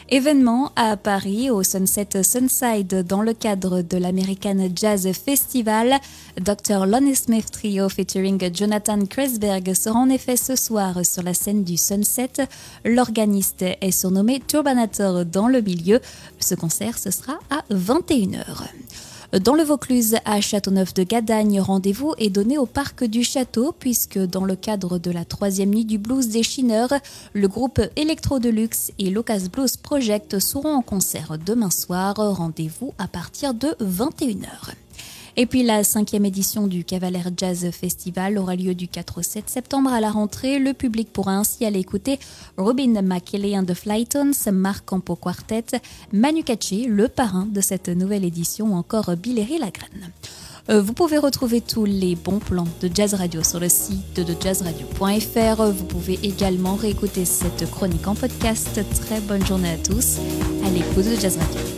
Événement à Paris, au Sunset Sunside, dans le cadre de l'American Jazz Festival. Dr. Lonnie Smith Trio featuring Jonathan Kreisberg sera en effet ce soir sur la scène du Sunset. L'organiste est surnommé Turbanator dans le milieu. Ce concert, ce sera à 21h. Dans le Vaucluse, à Châteauneuf-de-Gadagne, rendez-vous est donné au parc du Château puisque dans le cadre de la 3e nuit du blues des Chineurs, le groupe Electro Deluxe et l'Ocas Blues Project seront en concert demain soir. Rendez-vous à partir de 21h. Et puis la 5e édition du Cavalier Jazz Festival aura lieu du 4 au 7 septembre à la rentrée. Le public pourra ainsi aller écouter Robin McKelley and the Flytones, Marc Campo Quartet, Manu Katché, le parrain de cette nouvelle édition, ou encore Billery Lagrène. Vous pouvez retrouver tous les bons plans de Jazz Radio sur le site de jazzradio.fr. Vous pouvez également réécouter cette chronique en podcast. Très bonne journée à tous à l'écoute de Jazz Radio.